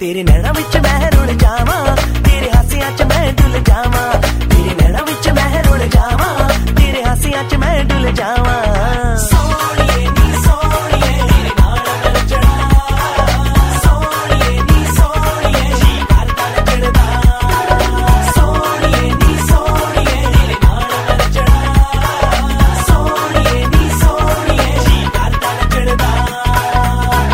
तेरे नैना विच मैं रुल जावां, तेरे हासियां च मैं डुल जावां, तेरे नैना विच मैं रुल जावां, तेरे हासियां च मैं डुल जावां।